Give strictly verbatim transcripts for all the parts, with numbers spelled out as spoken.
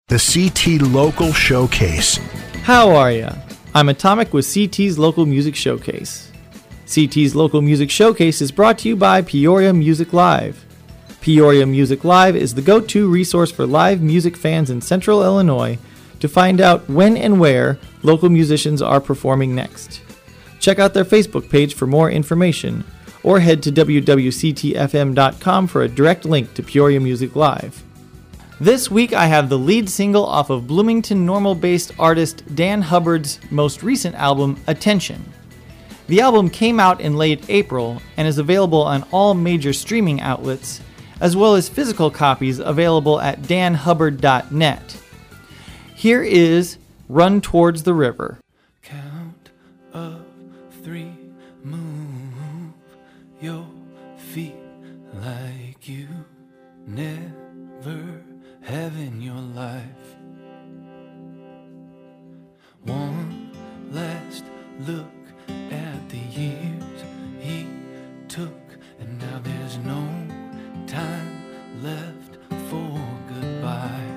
The C T Local Showcase. How are ya? I'm Atomic with C T's Local Music Showcase. C T's Local Music Showcase is brought to you by Peoria Music Live. Peoria Music Live is the go-to resource for live music fans in Central Illinois to find out when and where local musicians are performing next. Check out their Facebook page for more information, or head to w w c t f m dot com for a direct link to Peoria Music Live. This week I have the lead single off of Bloomington Normal-based artist Dan Hubbard's most recent album, Attention. The album came out in late April and is available on all major streaming outlets, as well as physical copies available at dan hubbard dot net. Here is Run Towards the River. Count of three, move your feet like you never have in your life. One last look at the years he took, and now there's no time left for goodbye.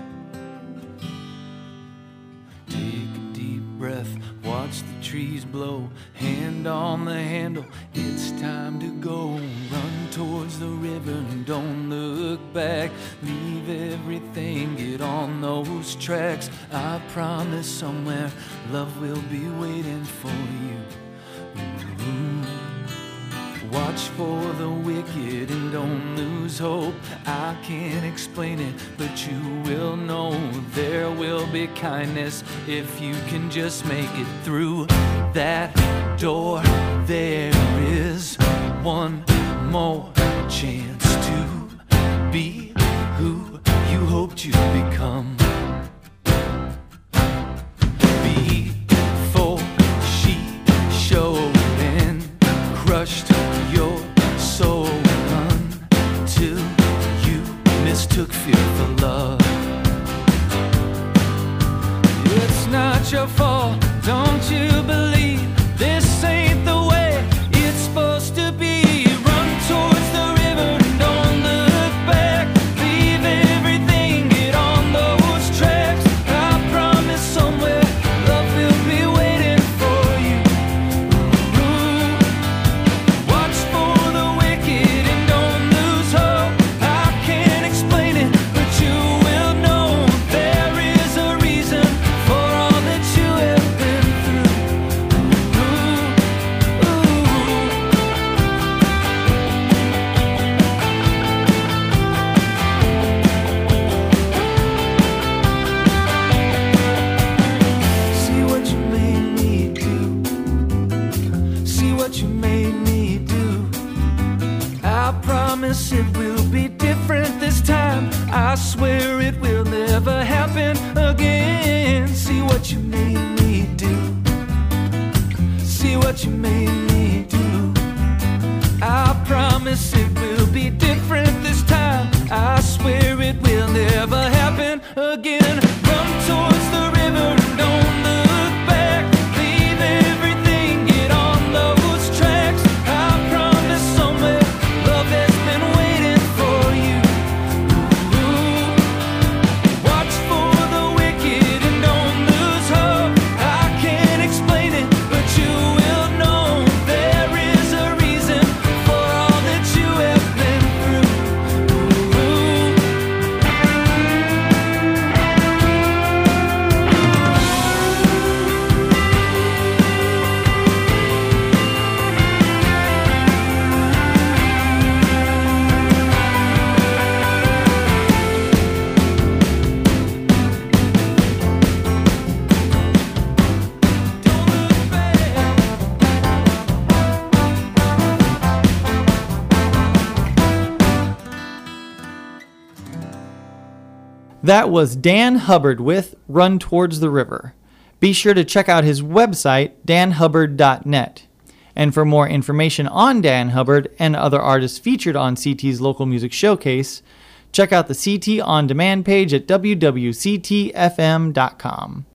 Take a deep breath, watch the trees blow, hand on the handle, it's time to go. Run towards the river and don't look back, leave everything, get on those tracks. I promise somewhere love will be waiting for you. Ooh. Watch for the wicked and don't lose hope. I can't explain it, but you will know. There will be kindness if you can just make it through that door. There is one more chance to be who you hoped you'd become. Before she showed and crushed your soul until you mistook fear for love. It's not your fault, don't you believe this ain't the way it's supposed to be. Run towards the river and don't look back, leave everything, get on those tracks. I promise somewhere love will be waiting for you. Ooh. Watch for the wicked and don't lose hope. I can't explain it, but you will know. There is a reason for all that you have been through. Ooh, ooh. See what you made me do. See what you made me do. I promise it will be different this time. I swear it will never happen again. See what you made me do. See what you made me do. I promise it will be different this time. I swear it will never happen again. Run towards the river and don't look back, leave everything, get on those tracks. I promise somewhere love has been waiting for you. Ooh. Watch for the wicked and don't lose hope. I can't explain it, but you will know. There is a reason for all that you have been through. Ooh. That was Dan Hubbard with Run Towards the River. Be sure to check out his website, dan hubbard dot net. And for more information on Dan Hubbard and other artists featured on C T's Local Music Showcase, check out the C T On Demand page at w w w dot c t f m dot com.